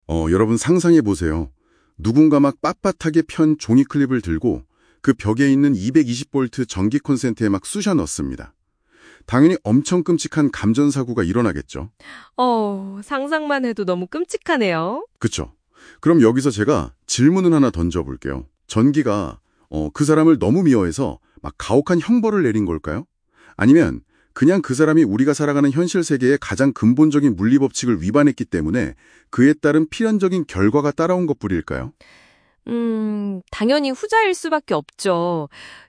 여러분 상상해 보세요. 누군가 막 빳빳하게 편 종이 클립을 들고 그 벽에 있는 220V 전기 콘센트에 막 쑤셔 넣습니다. 당연히 엄청 끔찍한 감전사고가 일어나겠죠. 상상만 해도 너무 끔찍하네요. 그쵸? 그럼 여기서 제가 질문을 하나 던져볼게요. 전기가 그 사람을 너무 미워해서 막 가혹한 형벌을 내린 걸까요? 아니면 그냥 그 사람이 우리가 살아가는 현실 세계의 가장 근본적인 물리법칙을 위반했기 때문에 그에 따른 필연적인 결과가 따라온 것뿐일까요? 당연히 후자일 수밖에 없죠.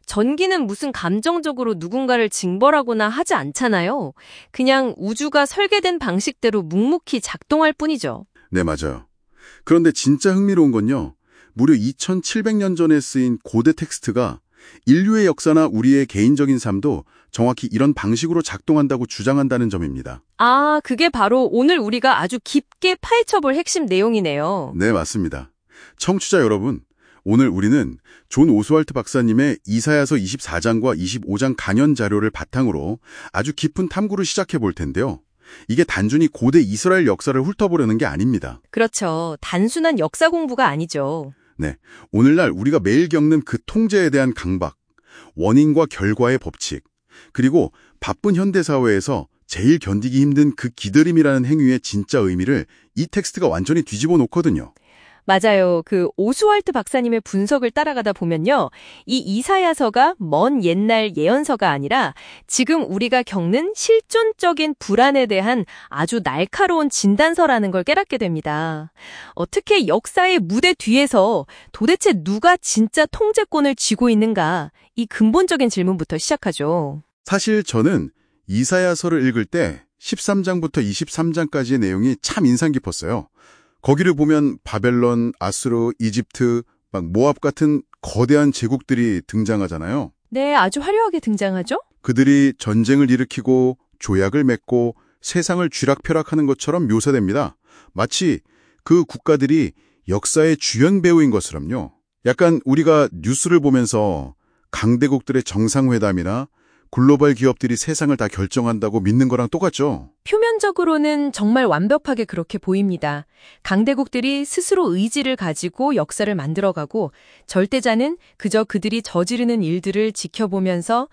전기는 무슨 감정적으로 누군가를 징벌하거나 하지 않잖아요. 그냥 우주가 설계된 방식대로 묵묵히 작동할 뿐이죠. 네, 맞아요. 그런데 진짜 흥미로운 건요. 무려 2700년 전에 쓰인 고대 텍스트가 인류의 역사나 우리의 개인적인 삶도 정확히 이런 방식으로 작동한다고 주장한다는 점입니다. 그게 바로 오늘 우리가 아주 깊게 파헤쳐볼 핵심 내용이네요. 네, 맞습니다. 청취자 여러분, 오늘 우리는 존 오스왈트 박사님의 이사야서 24장과 25장 간연 자료를 바탕으로 아주 깊은 탐구를 시작해 볼 텐데요. 이게 단순히 고대 이스라엘 역사를 훑어보려는 게 아닙니다. 그렇죠. 단순한 역사 공부가 아니죠. 네, 오늘날 우리가 매일 겪는 그 통제에 대한 강박, 원인과 결과의 법칙, 그리고 바쁜 현대사회에서 제일 견디기 힘든 그 기다림이라는 행위의 진짜 의미를 이 텍스트가 완전히 뒤집어 놓거든요. 맞아요. 그 오스왈트 박사님의 분석을 따라가다 보면요. 이 이사야서가 먼 옛날 예언서가 아니라 지금 우리가 겪는 실존적인 불안에 대한 아주 날카로운 진단서라는 걸 깨닫게 됩니다. 어떻게 역사의 무대 뒤에서 도대체 누가 진짜 통제권을 쥐고 있는가? 이 근본적인 질문부터 시작하죠. 사실 저는 이사야서를 읽을 때 13장부터 23장까지의 내용이 참 인상 깊었어요. 거기를 보면 바벨론, 아수르, 이집트, 막 모압 같은 거대한 제국들이 등장하잖아요. 네, 아주 화려하게 등장하죠? 그들이 전쟁을 일으키고 조약을 맺고 세상을 쥐락펴락하는 것처럼 묘사됩니다. 마치 그 국가들이 역사의 주연 배우인 것처럼요. 약간 우리가 뉴스를 보면서 강대국들의 정상회담이나 글로벌 기업들이 세상을 다 결정한다고 믿는 거랑 똑같죠. 표면적으로는 정말 완벽하게 그렇게 보입니다. 강대국들이 스스로 의지를 가지고 역사를 만들어가고 절대자는 그저 그들이 저지르는 일들을 지켜보면서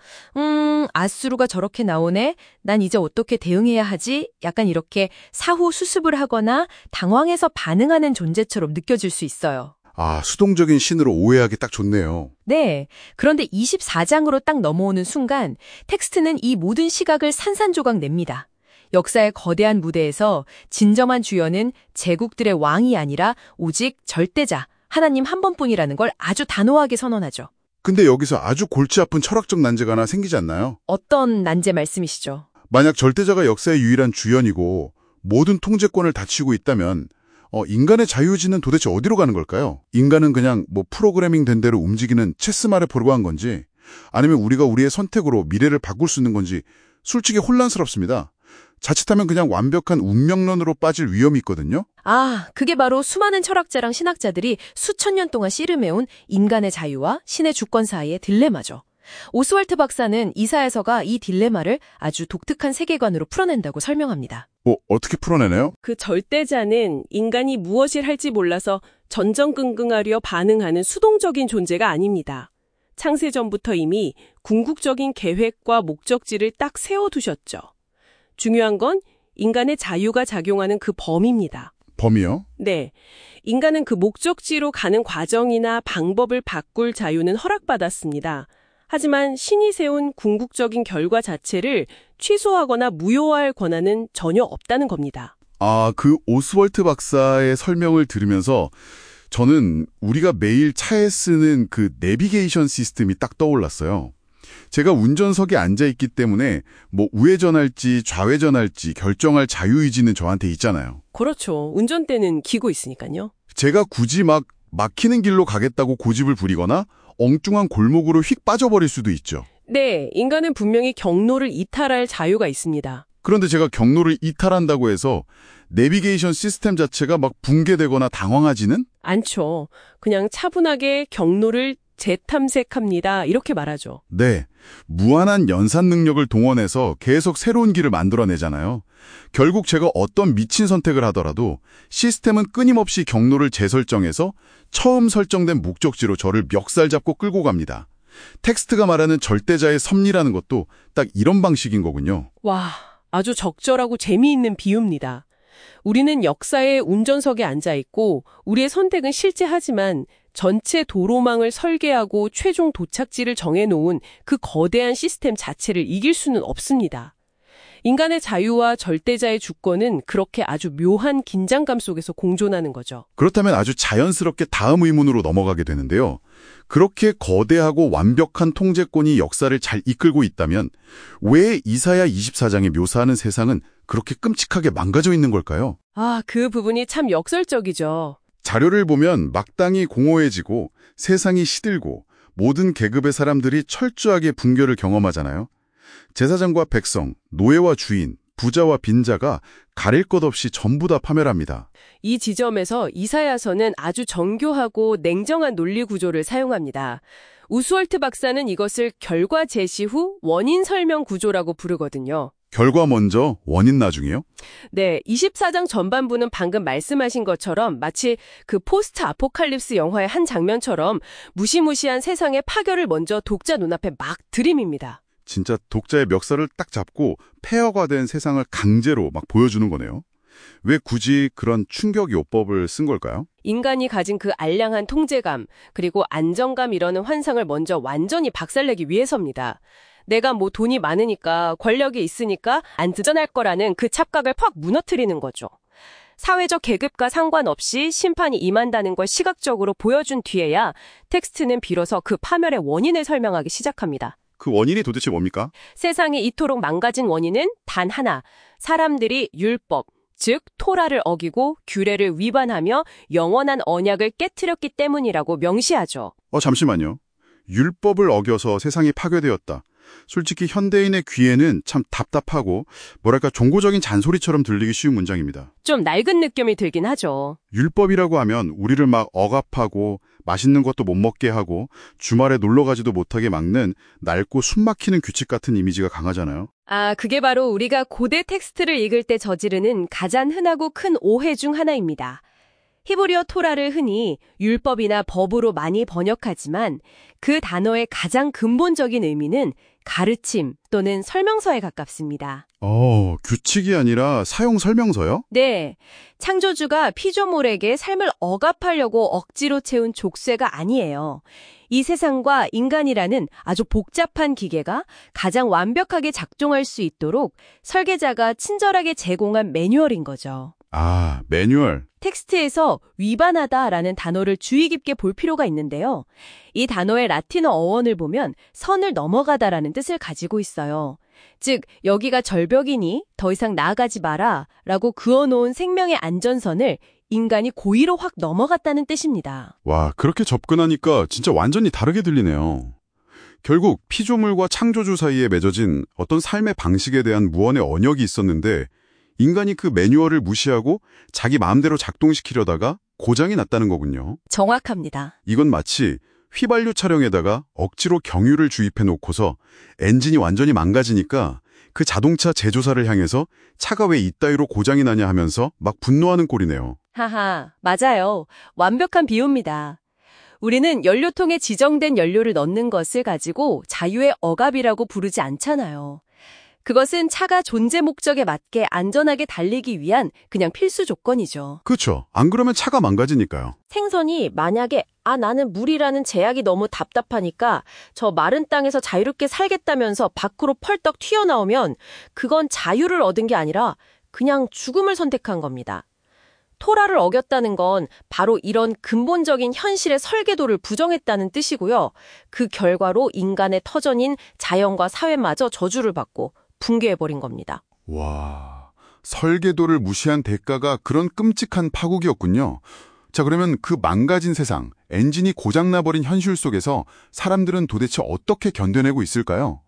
아수르가 저렇게 나오네? 난 이제 어떻게 대응해야 하지? 약간 이렇게 사후 수습을 하거나 당황해서 반응하는 존재처럼 느껴질 수 있어요. 수동적인 신으로 오해하기 딱 좋네요. 네. 그런데 24장으로 딱 넘어오는 순간 텍스트는 이 모든 시각을 산산조각 냅니다. 역사의 거대한 무대에서 진정한 주연은 제국들의 왕이 아니라 오직 절대자, 하나님 한 번뿐이라는 걸 아주 단호하게 선언하죠. 근데 여기서 아주 골치 아픈 철학적 난제가 하나 생기지 않나요? 어떤 난제 말씀이시죠? 만약 절대자가 역사의 유일한 주연이고 모든 통제권을 다치고 있다면 인간의 자유의지는 도대체 어디로 가는 걸까요? 인간은 그냥 프로그래밍 된 대로 움직이는 체스말에 불과한 건지 아니면 우리가 우리의 선택으로 미래를 바꿀 수 있는 건지 솔직히 혼란스럽습니다. 자칫하면 그냥 완벽한 운명론으로 빠질 위험이 있거든요. 그게 바로 수많은 철학자랑 신학자들이 수천 년 동안 씨름해온 인간의 자유와 신의 주권 사이의 딜레마죠. 오스왈트 박사는 이사야서가 이 딜레마를 아주 독특한 세계관으로 풀어낸다고 설명합니다. 어떻게 풀어내나요? 그 절대자는 인간이 무엇을 할지 몰라서 전전긍긍하려 반응하는 수동적인 존재가 아닙니다. 창세전부터 이미 궁극적인 계획과 목적지를 딱 세워두셨죠. 중요한 건 인간의 자유가 작용하는 그 범위입니다. 범위요? 네. 인간은 그 목적지로 가는 과정이나 방법을 바꿀 자유는 허락받았습니다. 하지만 신이 세운 궁극적인 결과 자체를 취소하거나 무효화할 권한은 전혀 없다는 겁니다. 그 오스월트 박사의 설명을 들으면서 저는 우리가 매일 차에 쓰는 그 내비게이션 시스템이 딱 떠올랐어요. 제가 운전석에 앉아있기 때문에 우회전할지 좌회전할지 결정할 자유의지는 저한테 있잖아요. 그렇죠. 운전대는 기고 있으니까요. 제가 굳이 막히는 길로 가겠다고 고집을 부리거나 엉뚱한 골목으로 휙 빠져버릴 수도 있죠. 네, 인간은 분명히 경로를 이탈할 자유가 있습니다. 그런데 제가 경로를 이탈한다고 해서 내비게이션 시스템 자체가 붕괴되거나 당황하지는? 않죠. 그냥 차분하게 경로를 재탐색합니다. 이렇게 말하죠. 네, 무한한 연산 능력을 동원해서 계속 새로운 길을 만들어내잖아요. 결국 제가 어떤 미친 선택을 하더라도 시스템은 끊임없이 경로를 재설정해서 처음 설정된 목적지로 저를 멱살 잡고 끌고 갑니다. 텍스트가 말하는 절대자의 섭리라는 것도 딱 이런 방식인 거군요. 와, 아주 적절하고 재미있는 비유입니다. 우리는 역사의 운전석에 앉아 있고 우리의 선택은 실제하지만 전체 도로망을 설계하고 최종 도착지를 정해놓은 그 거대한 시스템 자체를 이길 수는 없습니다. 인간의 자유와 절대자의 주권은 그렇게 아주 묘한 긴장감 속에서 공존하는 거죠. 그렇다면 아주 자연스럽게 다음 의문으로 넘어가게 되는데요. 그렇게 거대하고 완벽한 통제권이 역사를 잘 이끌고 있다면 왜 이사야 24장이 묘사하는 세상은 그렇게 끔찍하게 망가져 있는 걸까요? 아, 그 부분이 참 역설적이죠. 자료를 보면 마땅히 공허해지고 세상이 시들고 모든 계급의 사람들이 철저하게 분결을 경험하잖아요. 제사장과 백성, 노예와 주인, 부자와 빈자가 가릴 것 없이 전부 다 파멸합니다. 이 지점에서 이사야서는 아주 정교하고 냉정한 논리 구조를 사용합니다. 우스월트 박사는 이것을 결과 제시 후 원인 설명 구조라고 부르거든요. 결과 먼저, 원인 나중이요? 네, 24장 전반부는 방금 말씀하신 것처럼 마치 그 포스트 아포칼립스 영화의 한 장면처럼 무시무시한 세상의 파결을 먼저 독자 눈앞에 막 들이밉니다. 진짜 독자의 멱살을 딱 잡고 폐허가 된 세상을 강제로 막 보여주는 거네요. 왜 굳이 그런 충격 요법을 쓴 걸까요? 인간이 가진 그 알량한 통제감, 그리고 안정감 이라는 환상을 먼저 완전히 박살내기 위해서입니다. 내가 뭐 돈이 많으니까 권력이 있으니까 안전할 거라는 그 착각을 팍 무너뜨리는 거죠. 사회적 계급과 상관없이 심판이 임한다는 걸 시각적으로 보여준 뒤에야 텍스트는 비로소 그 파멸의 원인을 설명하기 시작합니다. 그 원인이 도대체 뭡니까? 세상이 이토록 망가진 원인은 단 하나, 사람들이 율법, 즉 토라를 어기고 규례를 위반하며 영원한 언약을 깨트렸기 때문이라고 명시하죠. 잠시만요. 율법을 어겨서 세상이 파괴되었다. 솔직히 현대인의 귀에는 참 답답하고 뭐랄까 종고적인 잔소리처럼 들리기 쉬운 문장입니다. 좀 낡은 느낌이 들긴 하죠. 율법이라고 하면 우리를 막 억압하고 맛있는 것도 못 먹게 하고 주말에 놀러 가지도 못하게 막는 낡고 숨막히는 규칙 같은 이미지가 강하잖아요. 아, 그게 바로 우리가 고대 텍스트를 읽을 때 저지르는 가장 흔하고 큰 오해 중 하나입니다. 히브리어 토라를 흔히 율법이나 법으로 많이 번역하지만 그 단어의 가장 근본적인 의미는 가르침 또는 설명서에 가깝습니다. 규칙이 아니라 사용 설명서요? 네, 창조주가 피조물에게 삶을 억압하려고 억지로 채운 족쇄가 아니에요. 이 세상과 인간이라는 아주 복잡한 기계가 가장 완벽하게 작동할 수 있도록 설계자가 친절하게 제공한 매뉴얼인 거죠. 아, 매뉴얼. 텍스트에서 위반하다라는 단어를 주의 깊게 볼 필요가 있는데요. 이 단어의 라틴어 어원을 보면 선을 넘어가다라는 뜻을 가지고 있어요. 즉, 여기가 절벽이니 더 이상 나아가지 마라 라고 그어놓은 생명의 안전선을 인간이 고의로 확 넘어갔다는 뜻입니다. 와, 그렇게 접근하니까 진짜 완전히 다르게 들리네요. 결국 피조물과 창조주 사이에 맺어진 어떤 삶의 방식에 대한 무언의 언역이 있었는데 인간이 그 매뉴얼을 무시하고 자기 마음대로 작동시키려다가 고장이 났다는 거군요. 정확합니다. 이건 마치 휘발유 차량에다가 억지로 경유를 주입해 놓고서 엔진이 완전히 망가지니까 그 자동차 제조사를 향해서 차가 왜 이따위로 고장이 나냐 하면서 막 분노하는 꼴이네요. 하하, 맞아요. 완벽한 비유입니다. 우리는 연료통에 지정된 연료를 넣는 것을 가지고 자유의 억압이라고 부르지 않잖아요. 그것은 차가 존재 목적에 맞게 안전하게 달리기 위한 그냥 필수 조건이죠. 그렇죠. 안 그러면 차가 망가지니까요. 생선이 만약에 나는 물이라는 제약이 너무 답답하니까 저 마른 땅에서 자유롭게 살겠다면서 밖으로 펄떡 튀어나오면 그건 자유를 얻은 게 아니라 그냥 죽음을 선택한 겁니다. 토라를 어겼다는 건 바로 이런 근본적인 현실의 설계도를 부정했다는 뜻이고요. 그 결과로 인간의 터전인 자연과 사회마저 저주를 받고 붕괴해버린 겁니다. 와, 설계도를 무시한 대가가 그런 끔찍한 파국이었군요. 자, 그러면 그 망가진 세상, 엔진이 고장나버린 현실 속에서 사람들은 도대체 어떻게 견뎌내고 있을까요?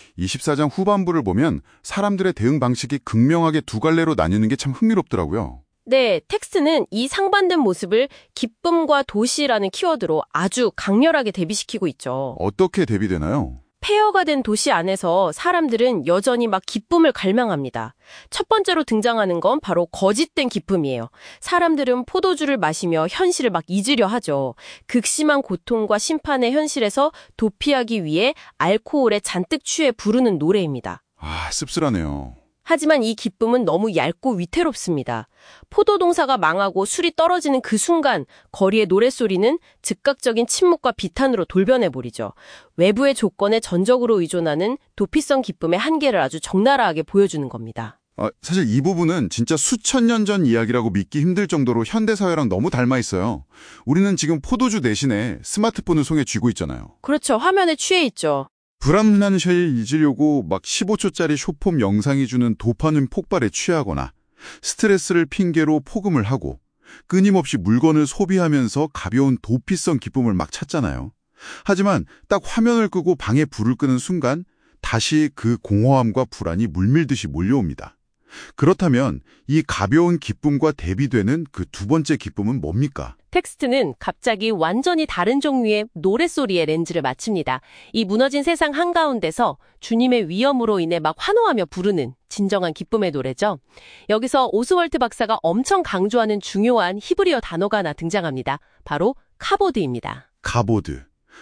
24장 후반부를 보면 사람들의 대응 방식이 극명하게 두 갈래로 나뉘는 게 참 흥미롭더라고요. 네, 텍스트는 이 상반된 모습을 기쁨과 도시라는 키워드로 아주 강렬하게 대비시키고 있죠. 어떻게 대비되나요? 폐허가 된 도시 안에서 사람들은 여전히 막 기쁨을 갈망합니다. 첫 번째로 등장하는 건 바로 거짓된 기쁨이에요. 사람들은 포도주를 마시며 현실을 막 잊으려 하죠. 극심한 고통과 심판의 현실에서 도피하기 위해 알코올에 잔뜩 취해 부르는 노래입니다. 아, 씁쓸하네요. 하지만 이 기쁨은 너무 얇고 위태롭습니다. 포도 동사가 망하고 술이 떨어지는 그 순간 거리의 노랫소리는 즉각적인 침묵과 비탄으로 돌변해버리죠. 외부의 조건에 전적으로 의존하는 도피성 기쁨의 한계를 아주 적나라하게 보여주는 겁니다. 사실 이 부분은 진짜 수천 년 전 이야기라고 믿기 힘들 정도로 현대사회랑 너무 닮아 있어요. 우리는 지금 포도주 대신에 스마트폰을 손에 쥐고 있잖아요. 그렇죠. 화면에 취해 있죠. 불합리한 쉐일 잊으려고 막 15초짜리 숏폼 영상이 주는 도파민 폭발에 취하거나 스트레스를 핑계로 포금을 하고 끊임없이 물건을 소비하면서 가벼운 도피성 기쁨을 막 찾잖아요. 하지만 딱 화면을 끄고 방에 불을 끄는 순간 다시 그 공허함과 불안이 물밀듯이 몰려옵니다. 그렇다면 이 가벼운 기쁨과 대비되는 그 두 번째 기쁨은 뭡니까? 텍스트는 갑자기 완전히 다른 종류의 노랫소리에 렌즈를 맞춥니다. 이 무너진 세상 한가운데서 주님의 위엄으로 인해 막 환호하며 부르는 진정한 기쁨의 노래죠. 여기서 오스월트 박사가 엄청 강조하는 중요한 히브리어 단어가 하나 등장합니다. 바로 카보드입니다. 카보드.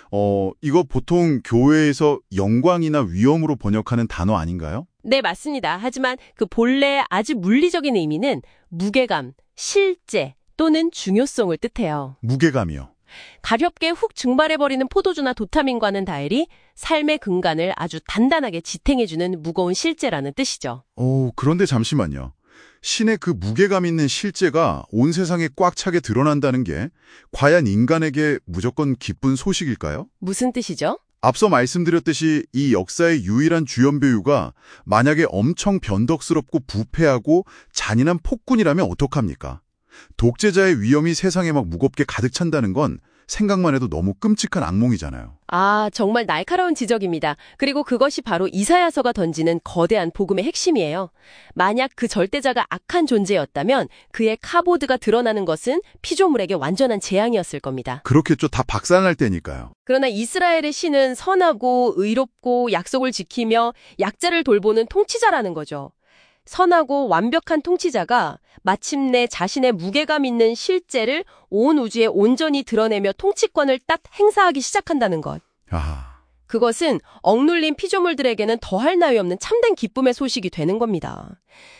이거 보통 교회에서 영광이나 위엄으로 번역하는 단어 아닌가요? 네, 맞습니다. 하지만 그 본래의 아주 물리적인 의미는 무게감, 실제 또는 중요성을 뜻해요. 무게감이요. 가볍게 훅 증발해버리는 포도주나 도타민과는 달리 삶의 근간을 아주 단단하게 지탱해주는 무거운 실제라는 뜻이죠. 그런데 잠시만요. 신의 그 무게감 있는 실제가 온 세상에 꽉 차게 드러난다는 게 과연 인간에게 무조건 기쁜 소식일까요? 무슨 뜻이죠? 앞서 말씀드렸듯이 이 역사의 유일한 주연 배우가 만약에 엄청 변덕스럽고 부패하고 잔인한 폭군이라면 어떡합니까? 독재자의 위험이 세상에 막 무겁게 가득 찬다는 건 생각만 해도 너무 끔찍한 악몽이잖아요. 아, 정말 날카로운 지적입니다. 그리고 그것이 바로 이사야서가 던지는 거대한 복음의 핵심이에요. 만약 그 절대자가 악한 존재였다면 그의 카보드가 드러나는 것은 피조물에게 완전한 재앙이었을 겁니다. 그렇겠죠. 다 박살날 때니까요. 그러나 이스라엘의 신은 선하고 의롭고 약속을 지키며 약자를 돌보는 통치자라는 거죠. 선하고 완벽한 통치자가 마침내 자신의 무게감 있는 실제를 온 우주에 온전히 드러내며 통치권을 딱 행사하기 시작한다는 것. 그것은 억눌린 피조물들에게는 더할 나위 없는 참된 기쁨의 소식이 되는 겁니다.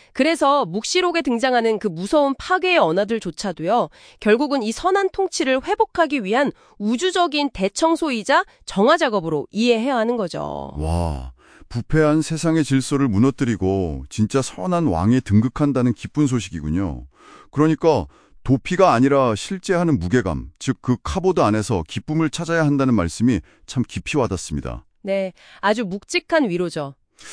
그래서 묵시록에 등장하는 그 무서운 파괴의 언어들조차도요, 결국은 이 선한 통치를 회복하기 위한 우주적인 대청소이자 정화 작업으로 이해해야 하는 거죠. 와, 부패한 세상의 질서를 무너뜨리고 진짜 선한 왕에 등극한다는 기쁜 소식이군요. 그러니까 도피가 아니라 실제 하는 무게감, 즉 그 카보드 안에서 기쁨을 찾아야 한다는 말씀이 참 깊이 와닿습니다. 네, 아주 묵직한 위로죠.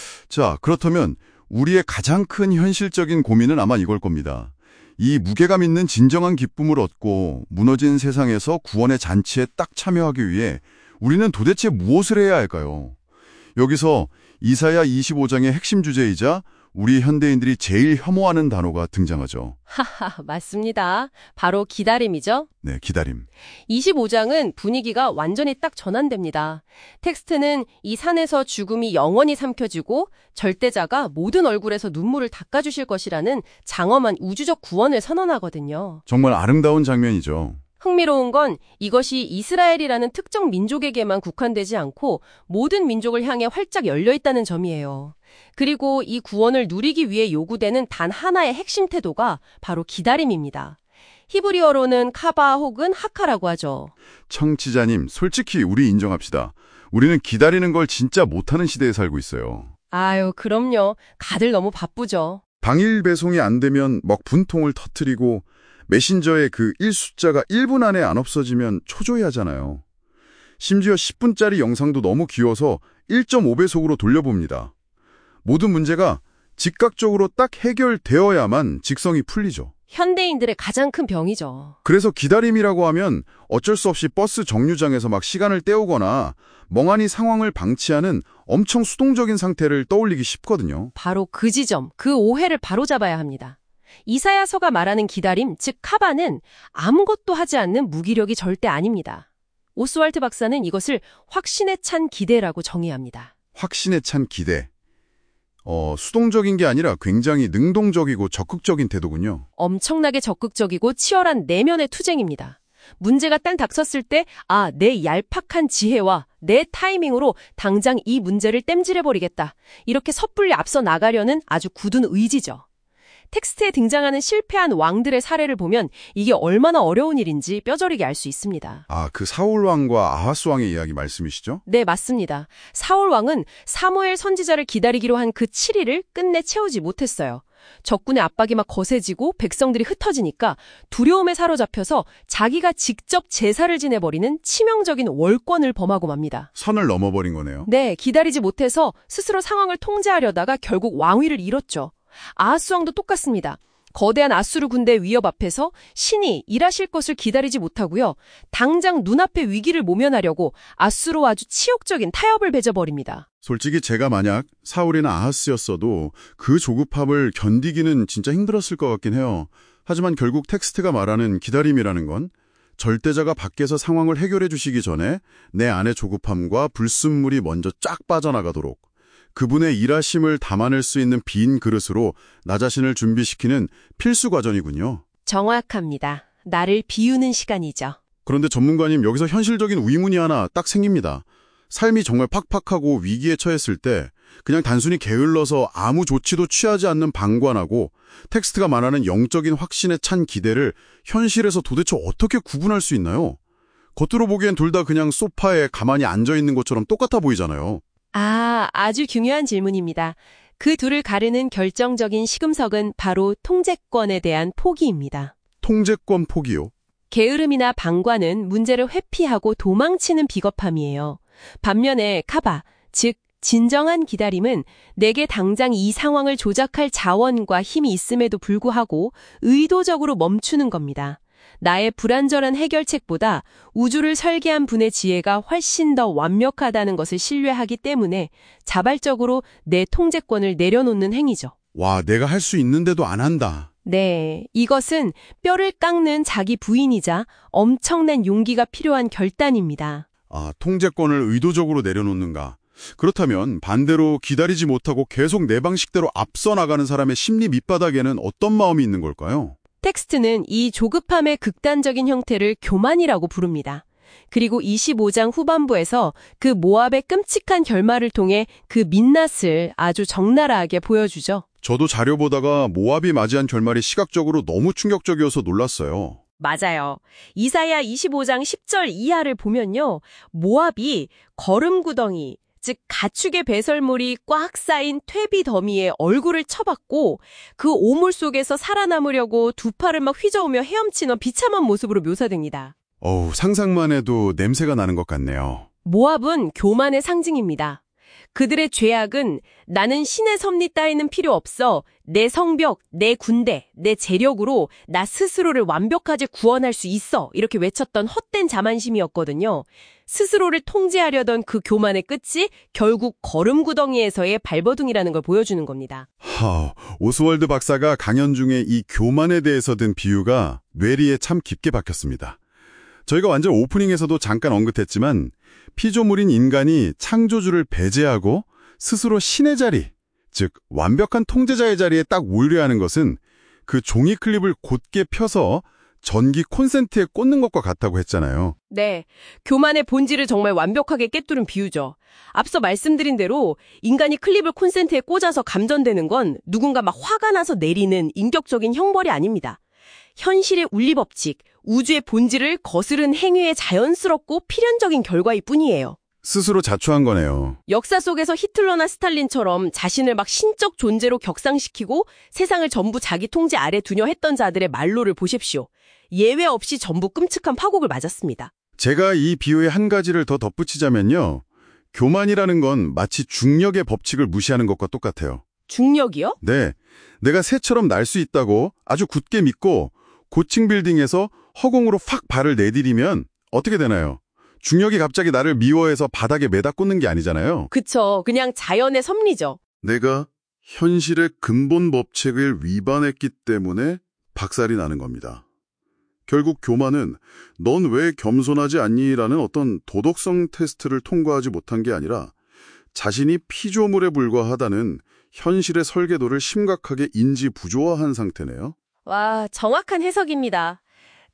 자, 그렇다면 우리의 가장 큰 현실적인 고민은 아마 이걸 겁니다. 이 무게감 있는 진정한 기쁨을 얻고 무너진 세상에서 구원의 잔치에 딱 참여하기 위해 우리는 도대체 무엇을 해야 할까요? 여기서 이사야 25장의 핵심 주제이자 우리 현대인들이 제일 혐오하는 단어가 등장하죠. 하하, 맞습니다. 바로 기다림이죠. 네, 기다림. 25장은 분위기가 완전히 딱 전환됩니다. 텍스트는 이 산에서 죽음이 영원히 삼켜지고 절대자가 모든 얼굴에서 눈물을 닦아주실 것이라는 장엄한 우주적 구원을 선언하거든요. 정말 아름다운 장면이죠. 흥미로운 건 이것이 이스라엘이라는 특정 민족에게만 국한되지 않고 모든 민족을 향해 활짝 열려있다는 점이에요. 그리고 이 구원을 누리기 위해 요구되는 단 하나의 핵심 태도가 바로 기다림입니다. 히브리어로는 카바 혹은 하카라고 하죠. 청취자님, 솔직히 우리 인정합시다. 우리는 기다리는 걸 진짜 못하는 시대에 살고 있어요. 아유, 그럼요. 다들 너무 바쁘죠. 당일 배송이 안 되면 막 분통을 터뜨리고 메신저에 그 1숫자가 1분 안에 안 없어지면 초조해하잖아요. 심지어 10분짜리 영상도 너무 귀여워서 1.5배속으로 돌려봅니다. 모든 문제가 즉각적으로 딱 해결되어야만 직성이 풀리죠. 현대인들의 가장 큰 병이죠. 그래서 기다림이라고 하면 어쩔 수 없이 버스 정류장에서 막 시간을 때우거나 멍하니 상황을 방치하는 엄청 수동적인 상태를 떠올리기 쉽거든요. 바로 그 지점, 그 오해를 바로잡아야 합니다. 이사야서가 말하는 기다림, 즉 카바는 아무것도 하지 않는 무기력이 절대 아닙니다. 오스왈트 박사는 이것을 확신에 찬 기대라고 정의합니다. 확신에 찬 기대. 수동적인 게 아니라 굉장히 능동적이고 적극적인 태도군요. 엄청나게 적극적이고 치열한 내면의 투쟁입니다. 문제가 딱 닥쳤을 때, 내 얄팍한 지혜와 내 타이밍으로 당장 이 문제를 땜질해버리겠다. 이렇게 섣불리 앞서 나가려는 아주 굳은 의지죠. 텍스트에 등장하는 실패한 왕들의 사례를 보면 이게 얼마나 어려운 일인지 뼈저리게 알 수 있습니다. 그 사울 왕과 아하스 왕의 이야기 말씀이시죠? 네, 맞습니다. 사울 왕은 사무엘 선지자를 기다리기로 한 그 7일을 끝내 채우지 못했어요. 적군의 압박이 막 거세지고 백성들이 흩어지니까 두려움에 사로잡혀서 자기가 직접 제사를 지내버리는 치명적인 월권을 범하고 맙니다. 선을 넘어버린 거네요. 네, 기다리지 못해서 스스로 상황을 통제하려다가 결국 왕위를 잃었죠. 아하스 왕도 똑같습니다. 거대한 아수르 군대 위협 앞에서 신이 일하실 것을 기다리지 못하고요. 당장 눈앞의 위기를 모면하려고 아수르와 아주 치욕적인 타협을 맺어버립니다. 솔직히 제가 만약 사울이나 아하스였어도 그 조급함을 견디기는 진짜 힘들었을 것 같긴 해요. 하지만 결국 텍스트가 말하는 기다림이라는 건 절대자가 밖에서 상황을 해결해 주시기 전에 내 안의 조급함과 불순물이 먼저 쫙 빠져나가도록 그분의 일하심을 담아낼 수 있는 빈 그릇으로 나 자신을 준비시키는 필수 과정이군요. 정확합니다. 나를 비우는 시간이죠. 그런데 전문가님, 여기서 현실적인 의문이 하나 딱 생깁니다. 삶이 정말 팍팍하고 위기에 처했을 때 그냥 단순히 게을러서 아무 조치도 취하지 않는 방관하고 텍스트가 말하는 영적인 확신에 찬 기대를 현실에서 도대체 어떻게 구분할 수 있나요? 겉으로 보기엔 둘 다 그냥 소파에 가만히 앉아있는 것처럼 똑같아 보이잖아요. 아주 중요한 질문입니다. 그 둘을 가르는 결정적인 시금석은 바로 통제권에 대한 포기입니다. 통제권 포기요? 게으름이나 방관은 문제를 회피하고 도망치는 비겁함이에요. 반면에 카바, 즉 진정한 기다림은 내게 당장 이 상황을 조작할 자원과 힘이 있음에도 불구하고 의도적으로 멈추는 겁니다. 나의 불완전한 해결책보다 우주를 설계한 분의 지혜가 훨씬 더 완벽하다는 것을 신뢰하기 때문에 자발적으로 내 통제권을 내려놓는 행위죠. 와, 내가 할 수 있는데도 안 한다. 네, 이것은 뼈를 깎는 자기 부인이자 엄청난 용기가 필요한 결단입니다. 통제권을 의도적으로 내려놓는가. 그렇다면 반대로 기다리지 못하고 계속 내 방식대로 앞서 나가는 사람의 심리 밑바닥에는 어떤 마음이 있는 걸까요? 텍스트는 이 조급함의 극단적인 형태를 교만이라고 부릅니다. 그리고 25장 후반부에서 그 모압의 끔찍한 결말을 통해 그 민낯을 아주 적나라하게 보여주죠. 저도 자료 보다가 모압이 맞이한 결말이 시각적으로 너무 충격적이어서 놀랐어요. 맞아요. 이사야 25장 10절 이하를 보면요. 모압이 거름구덩이, 즉 가축의 배설물이 꽉 쌓인 퇴비 더미에 얼굴을 쳐박고 그 오물 속에서 살아남으려고 두 팔을 막 휘저으며 헤엄치는 비참한 모습으로 묘사됩니다. 상상만 해도 냄새가 나는 것 같네요. 모압은 교만의 상징입니다. 그들의 죄악은 나는 신의 섭리 따위는 필요 없어. 내 성벽, 내 군대, 내 재력으로 나 스스로를 완벽하게 구원할 수 있어. 이렇게 외쳤던 헛된 자만심이었거든요. 스스로를 통제하려던 그 교만의 끝이 결국 거름구덩이에서의 발버둥이라는 걸 보여주는 겁니다. 오스월드 박사가 강연 중에 이 교만에 대해서 든 비유가 뇌리에 참 깊게 박혔습니다. 저희가 완전 오프닝에서도 잠깐 언급했지만 피조물인 인간이 창조주를 배제하고 스스로 신의 자리, 즉 완벽한 통제자의 자리에 딱 올려야 하는 것은 그 종이 클립을 곧게 펴서 전기 콘센트에 꽂는 것과 같다고 했잖아요. 네, 교만의 본질을 정말 완벽하게 꿰뚫은 비유죠. 앞서 말씀드린 대로 인간이 클립을 콘센트에 꽂아서 감전되는 건 누군가 막 화가 나서 내리는 인격적인 형벌이 아닙니다. 현실의 운리법칙, 우주의 본질을 거스른 행위의 자연스럽고 필연적인 결과일 뿐이에요. 스스로 자초한 거네요. 역사 속에서 히틀러나 스탈린처럼 자신을 막 신적 존재로 격상시키고 세상을 전부 자기 통제 아래 두려 했던 자들의 말로를 보십시오. 예외 없이 전부 끔찍한 파국을 맞았습니다. 제가 이 비유의 한 가지를 더 덧붙이자면요. 교만이라는 건 마치 중력의 법칙을 무시하는 것과 똑같아요. 중력이요? 네. 내가 새처럼 날 수 있다고 아주 굳게 믿고 고층 빌딩에서 허공으로 팍 발을 내디디면 어떻게 되나요? 중력이 갑자기 나를 미워해서 바닥에 매다 꽂는 게 아니잖아요. 그쵸. 그냥 자연의 섭리죠. 내가 현실의 근본 법칙을 위반했기 때문에 박살이 나는 겁니다. 결국 교만은 넌 왜 겸손하지 않니? 라는 어떤 도덕성 테스트를 통과하지 못한 게 아니라 자신이 피조물에 불과하다는 현실의 설계도를 심각하게 인지 부조화한 상태네요. 와, 정확한 해석입니다.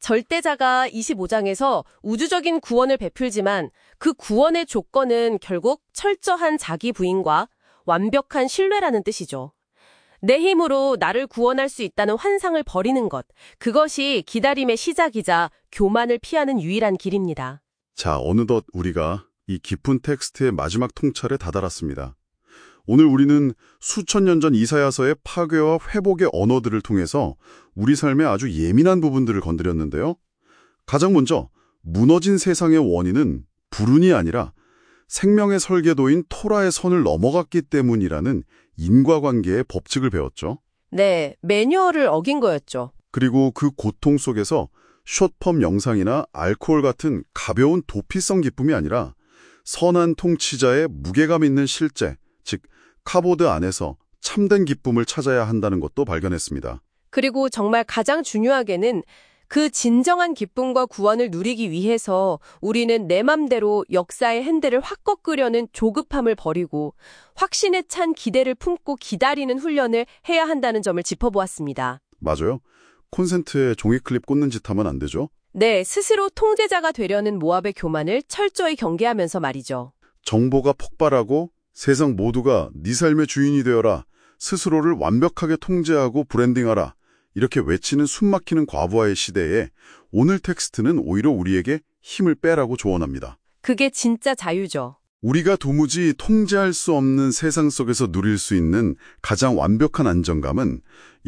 절대자가 25장에서 우주적인 구원을 베풀지만 그 구원의 조건은 결국 철저한 자기 부인과 완벽한 신뢰라는 뜻이죠. 내 힘으로 나를 구원할 수 있다는 환상을 버리는 것, 그것이 기다림의 시작이자 교만을 피하는 유일한 길입니다. 자, 어느덧 우리가 이 깊은 텍스트의 마지막 통찰에 다다랐습니다. 오늘 우리는 수천 년 전 이사야서의 파괴와 회복의 언어들을 통해서 우리 삶의 아주 예민한 부분들을 건드렸는데요. 가장 먼저 무너진 세상의 원인은 불운이 아니라 생명의 설계도인 토라의 선을 넘어갔기 때문이라는 인과관계의 법칙을 배웠죠. 네, 매뉴얼을 어긴 거였죠. 그리고 그 고통 속에서 숏펌 영상이나 알코올 같은 가벼운 도피성 기쁨이 아니라 선한 통치자의 무게감 있는 실제, 즉 카보드 안에서 참된 기쁨을 찾아야 한다는 것도 발견했습니다. 그리고 정말 가장 중요하게는 그 진정한 기쁨과 구원을 누리기 위해서 우리는 내 맘대로 역사의 핸들을 확 꺾으려는 조급함을 버리고 확신에 찬 기대를 품고 기다리는 훈련을 해야 한다는 점을 짚어보았습니다. 맞아요. 콘센트에 종이클립 꽂는 짓 하면 안 되죠. 네, 스스로 통제자가 되려는 모압의 교만을 철저히 경계하면서 말이죠. 정보가 폭발하고 세상 모두가 네 삶의 주인이 되어라. 스스로를 완벽하게 통제하고 브랜딩하라. 이렇게 외치는 숨막히는 과부하의 시대에 오늘 텍스트는 오히려 우리에게 힘을 빼라고 조언합니다. 그게 진짜 자유죠. 우리가 도무지 통제할 수 없는 세상 속에서 누릴 수 있는 가장 완벽한 안정감은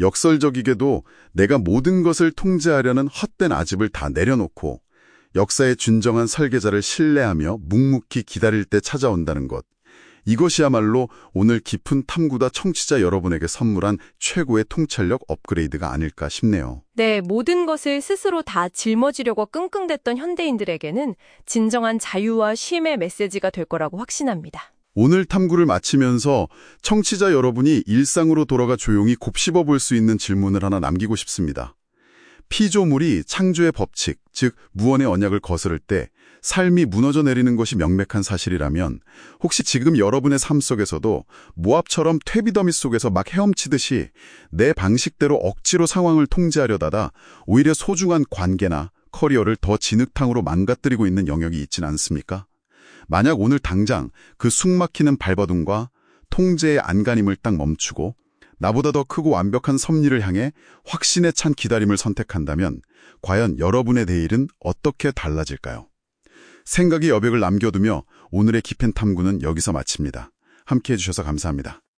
역설적이게도 내가 모든 것을 통제하려는 헛된 아집을 다 내려놓고 역사의 진정한 설계자를 신뢰하며 묵묵히 기다릴 때 찾아온다는 것. 이것이야말로 오늘 깊은 탐구다 청취자 여러분에게 선물한 최고의 통찰력 업그레이드가 아닐까 싶네요. 네, 모든 것을 스스로 다 짊어지려고 끙끙댔던 현대인들에게는 진정한 자유와 쉼의 메시지가 될 거라고 확신합니다. 오늘 탐구를 마치면서 청취자 여러분이 일상으로 돌아가 조용히 곱씹어 볼 수 있는 질문을 하나 남기고 싶습니다. 피조물이 창조의 법칙, 즉 무언의 언약을 거스를 때 삶이 무너져 내리는 것이 명백한 사실이라면 혹시 지금 여러분의 삶 속에서도 모압처럼 퇴비더미 속에서 막 헤엄치듯이 내 방식대로 억지로 상황을 통제하려다가 오히려 소중한 관계나 커리어를 더 진흙탕으로 망가뜨리고 있는 영역이 있진 않습니까? 만약 오늘 당장 그 숨막히는 발버둥과 통제의 안간힘을 딱 멈추고 나보다 더 크고 완벽한 섭리를 향해 확신에 찬 기다림을 선택한다면 과연 여러분의 내일은 어떻게 달라질까요? 생각의 여백을 남겨두며 오늘의 깊은 탐구는 여기서 마칩니다. 함께해 주셔서 감사합니다.